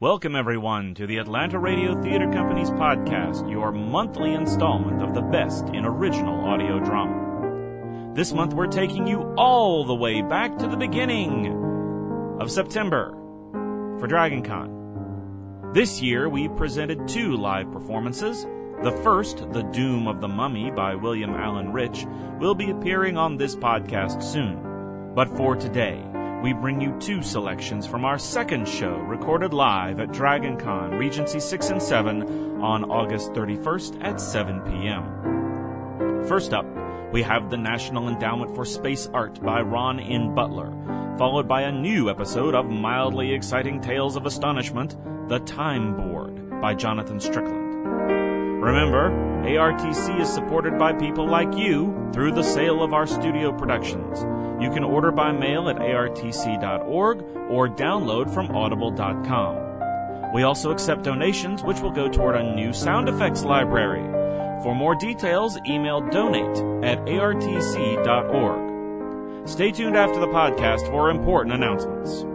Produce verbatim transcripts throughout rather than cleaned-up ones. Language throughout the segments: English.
Welcome, everyone, to the Atlanta Radio Theater Company's podcast, your monthly installment of the best in original audio drama. This month, we're taking you all the way back to the beginning of September for DragonCon. This year, we presented two live performances. The first, The Doom of the Mummy by William Allen Rich, will be appearing on this podcast soon. But for today, we bring you two selections from our second show, recorded live at DragonCon Regency six and seven on August thirty-first at seven p.m. First up, we have the National Endowment for Space Art by Ron N. Butler, followed by a new episode of mildly exciting Tales of Astonishment, The Time Board by Jonathan Strickland. Remember, A R T C is supported by people like you through the sale of our studio productions. You can order by mail at A R T C dot org or download from audible dot com. We also accept donations, which will go toward a new sound effects library. For more details, email donate at A R T C dot org. Stay tuned after the podcast for important announcements.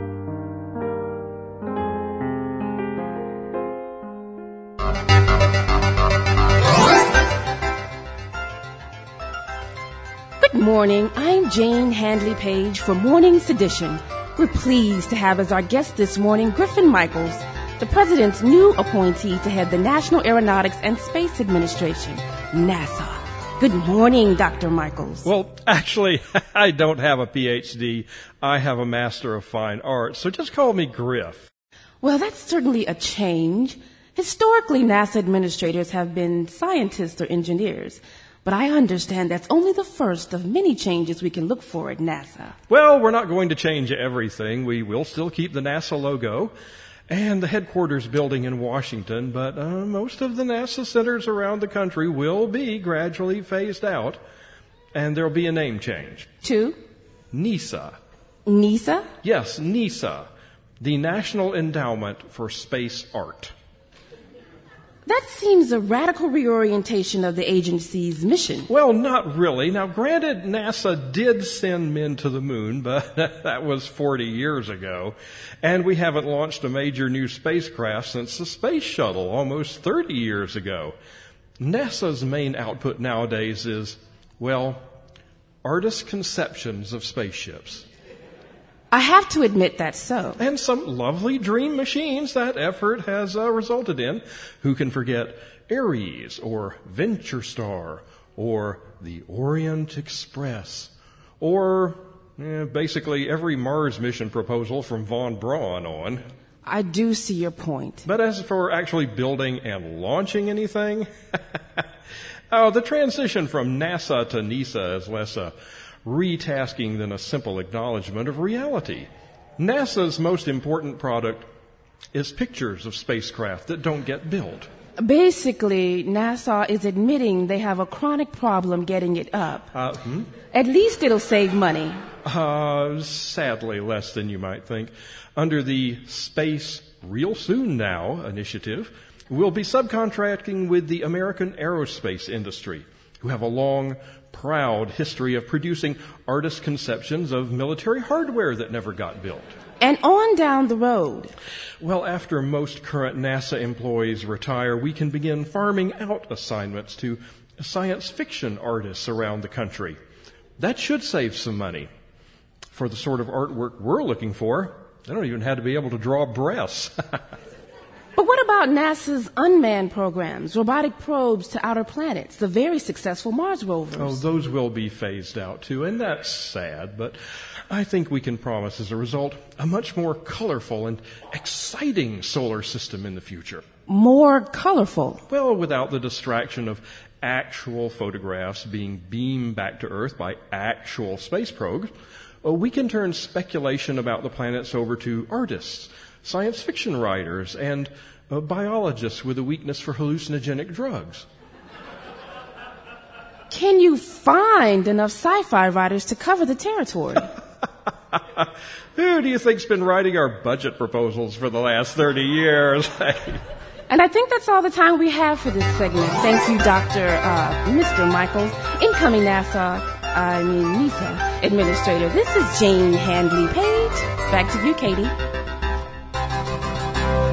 Good morning. I'm Jane Handley Page for Morning's Edition. We're pleased to have as our guest this morning Griffin Michaels, the President's new appointee to head the National Aeronautics and Space Administration, NASA. Good morning, Doctor Michaels. Well, actually, I don't have a P H D. I have a Master of Fine Arts, so just call me Griff. Well, that's certainly a change. Historically, NASA administrators have been scientists or engineers. But I understand that's only the first of many changes we can look for at NASA. Well, we're not going to change everything. We will still keep the NASA logo and the headquarters building in Washington, but uh, most of the NASA centers around the country will be gradually phased out, and there'll be a name change. To? NISA. NISA? Yes, NISA, the National Endowment for Space Art. That seems a radical reorientation of the agency's mission. Well, not really. Now, granted, NASA did send men to the moon, but that was forty years ago. And we haven't launched a major new spacecraft since the space shuttle almost thirty years ago. NASA's main output nowadays is, well, artist conceptions of spaceships. I have to admit that's so. And some lovely dream machines that effort has uh, resulted in. Who can forget Ares or Venture Star or the Orient Express or eh, basically every Mars mission proposal from Von Braun on. I do see your point. But as for actually building and launching anything, oh, the transition from NASA to NISA is less a retasking than a simple acknowledgement of reality. NASA's most important product is pictures of spacecraft that don't get built. Basically, NASA is admitting they have a chronic problem getting it up. Uh, hmm? At least it'll save money. Uh, sadly, less than you might think. Under the Space Real Soon Now initiative, we'll be subcontracting with the American aerospace industry, who have a long, proud history of producing artist conceptions of military hardware that never got built. And on down the road. Well, after most current NASA employees retire, we can begin farming out assignments to science fiction artists around the country. That should save some money. For the sort of artwork we're looking for, they don't even have to be able to draw breasts. But what about NASA's unmanned programs, robotic probes to outer planets, the very successful Mars rovers? Oh, those will be phased out too, and that's sad, but I think we can promise as a result a much more colorful and exciting solar system in the future. More colorful? Well, without the distraction of actual photographs being beamed back to Earth by actual space probes, we can turn speculation about the planets over to artists, science fiction writers, and uh, biologists with a weakness for hallucinogenic drugs. Can you find enough sci-fi writers to cover the territory? Who do you think's been writing our budget proposals for the last thirty years? And I think that's all the time we have for this segment. Thank you, Doctor Uh, Mister Michaels, incoming NASA, I mean NISA administrator. This is Jane Handley Page. Back to you, Katie.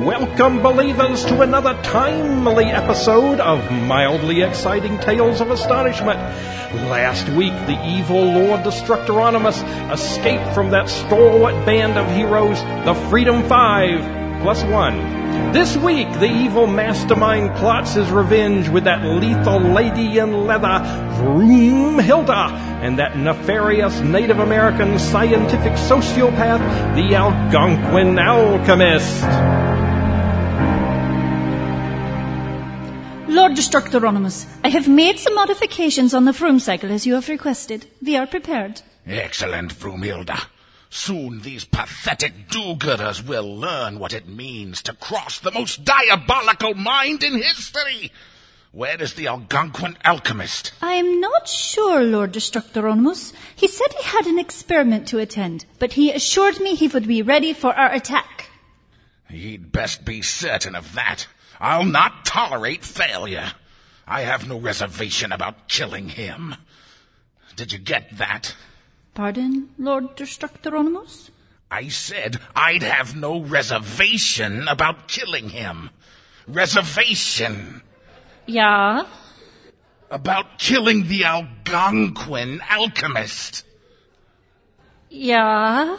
Welcome, believers, to another timely episode of Mildly Exciting Tales of Astonishment. Last week, the evil Lord Destructoronymous escaped from that stalwart band of heroes, the Freedom Five, plus one. This week, the evil mastermind plots his revenge with that lethal lady in leather, Vroomhilda, and that nefarious Native American scientific sociopath, the Algonquin Alchemist. Lord Destructoronymous, I have made some modifications on the Vroom cycle as you have requested. We are prepared. Excellent, Vroomhilda. Soon these pathetic do-gooders will learn what it means to cross the most diabolical mind in history. Where is the Algonquin Alchemist? I am not sure, Lord Destructoronymous. He said he had an experiment to attend, but he assured me he would be ready for our attack. He'd best be certain of that. I'll not tolerate failure. I have no reservation about killing him. Did you get that? Pardon, Lord Destructoronymous? I said I'd have no reservation about killing him. Reservation. Yeah? About killing the Algonquin Alchemist. Yeah?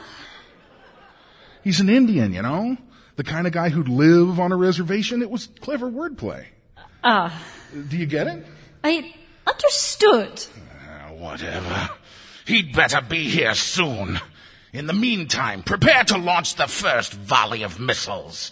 He's an Indian, you know? The kind of guy who'd live on a reservation. It was clever wordplay. Ah. Do you get it? I understood. Uh, whatever. He'd better be here soon. In the meantime, prepare to launch the first volley of missiles.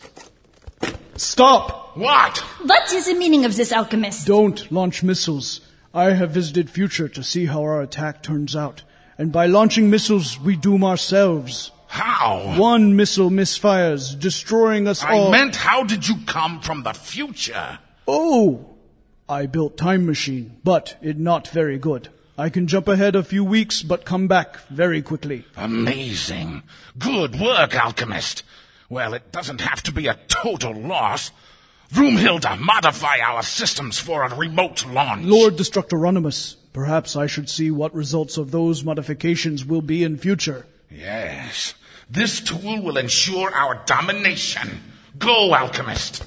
Stop! What? What is the meaning of this, alchemist? Don't launch missiles. I have visited Future to see how our attack turns out. And by launching missiles, we doom ourselves. How? One missile misfires, destroying us I all. I meant, how did you come from the future? Oh! I built Time Machine, but it not very good. I can jump ahead a few weeks, but come back very quickly. Amazing. Good work, Alchemist. Well, it doesn't have to be a total loss. Vroomhilda, modify our systems for a remote launch. Lord Destructoronymous, perhaps I should see what results of those modifications will be in future. Yes. This tool will ensure our domination. Go, Alchemist.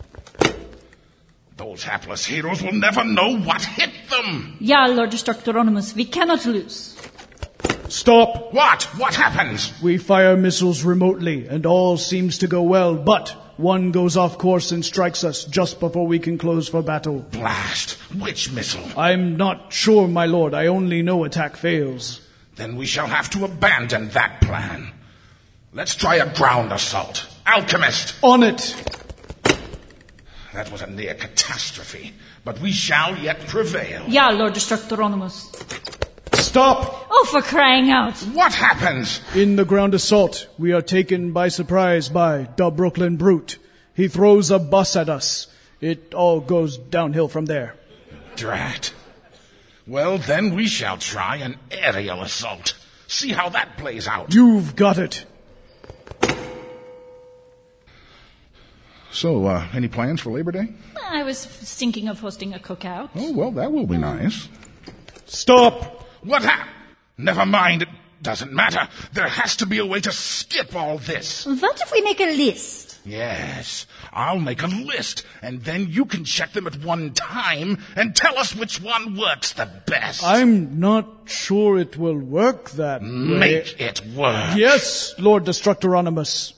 Those hapless heroes will never know what hit them. Yeah, Lord Destructoronymous, we cannot lose. Stop! What? What happens? We fire missiles remotely, and all seems to go well, but one goes off course and strikes us just before we can close for battle. Blast! Which missile? I'm not sure, my lord. I only know attack fails. Then we shall have to abandon that plan. Let's try a ground assault. Alchemist! On it! That was a near catastrophe, but we shall yet prevail. Yeah, Lord Destructoronymous. Stop! Oh, for crying out! What happens? In the ground assault, we are taken by surprise by the Brooklyn Brute. He throws a bus at us. It all goes downhill from there. Drat. Well, then we shall try an aerial assault. See how that plays out. You've got it. So, uh, any plans for Labor Day? I was thinking of hosting a cookout. Oh, well, that will be nice. Stop! What hap- Never mind. It doesn't matter. There has to be a way to skip all this. What if we make a list? Yes. I'll make a list, and then you can check them at one time and tell us which one works the best. I'm not sure it will work that way. Make it work. Yes, Lord Destructoronymous.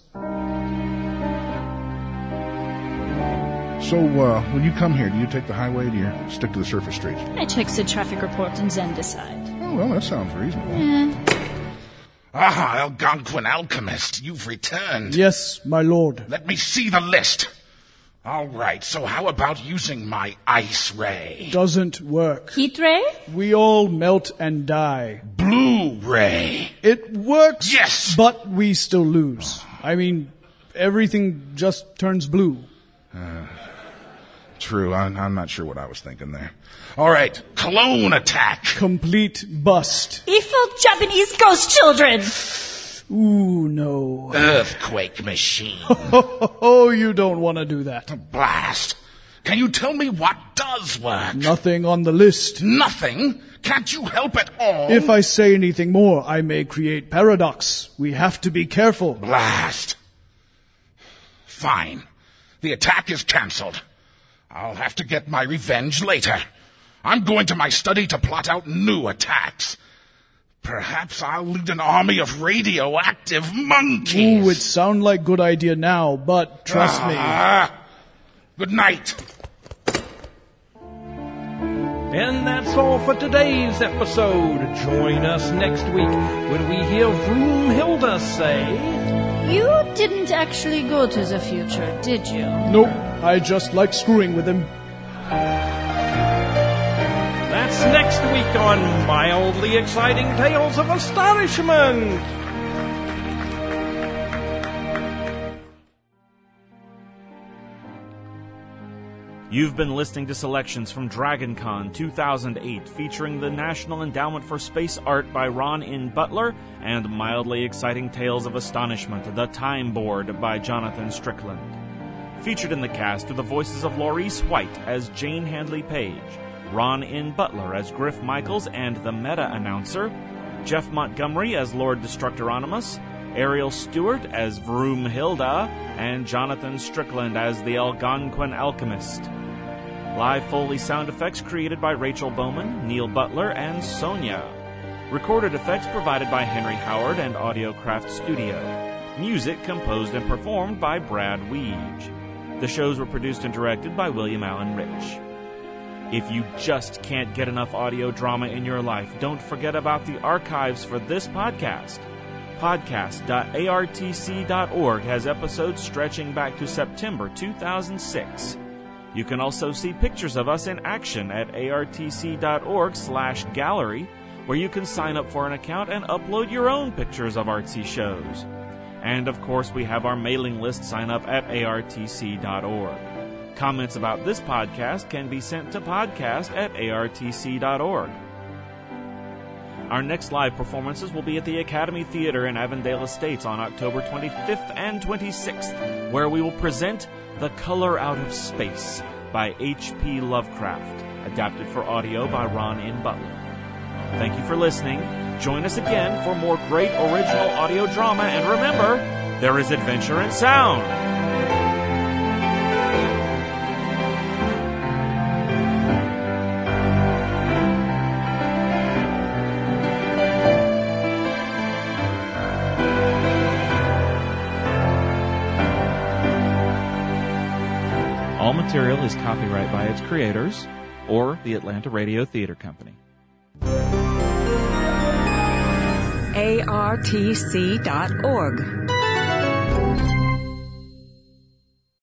So, uh, when you come here, do you take the highway or do you stick to the surface streets? I check the traffic report and then decide. Oh, well, that sounds reasonable. Eh. Ah, Algonquin Alchemist, you've returned. Yes, my lord. Let me see the list. All right, so how about using my ice ray? Doesn't work. Heat ray? We all melt and die. Blue ray. It works. Yes. But we still lose. I mean, everything just turns blue. Uh, true, I'm, I'm not sure what I was thinking there. All right, clone attack. Complete bust. Evil Japanese ghost children. Ooh, no. Earthquake machine. Oh, you don't want to do that. Blast. Can you tell me what does work? Nothing on the list. Nothing? Can't you help at all? If I say anything more, I may create paradox. We have to be careful. Blast. Fine. The attack is canceled. I'll have to get my revenge later. I'm going to my study to plot out new attacks. Perhaps I'll lead an army of radioactive monkeys. Ooh, it sounds like a good idea now, but trust ah, me. Good night. And that's all for today's episode. Join us next week when we hear Vroomhilda say... You didn't actually go to the future, did you? Nope, I just like screwing with him. That's next week on Mildly Exciting Tales of Astonishment. You've been listening to selections from DragonCon two thousand eight featuring the National Endowment for Space Art by Ron N. Butler and Mildly Exciting Tales of Astonishment, The Time Board by Jonathan Strickland. Featured in the cast are the voices of Laurice White as Jane Handley Page, Ron N. Butler as Griff Michaels and the meta-announcer, Jeff Montgomery as Lord Destructoronimus, Ariel Stewart as Vroomhilda, and Jonathan Strickland as the Algonquin Alchemist. Live Foley sound effects created by Rachel Bowman, Neil Butler, and Sonia. Recorded effects provided by Henry Howard and AudioCraft Studio. Music composed and performed by Brad Weege. The shows were produced and directed by William Allen Rich. If you just can't get enough audio drama in your life, don't forget about the archives for this podcast. podcast dot A R T C dot org has episodes stretching back to September two thousand six. You can also see pictures of us in action at A R T C dot org slash gallery, where you can sign up for an account and upload your own pictures of artsy shows. And of course, we have our mailing list sign up at A R T C dot org. Comments about this podcast can be sent to podcast at A R T C dot org. Our next live performances will be at the Academy Theater in Avondale Estates on October twenty-fifth and twenty-sixth, where we will present The Color Out of Space by H P Lovecraft, adapted for audio by Ron N. Butler. Thank you for listening. Join us again for more great original audio drama, and remember, there is adventure in sound. All material is copyright by its creators or the Atlanta Radio Theater Company. A R T C dot org.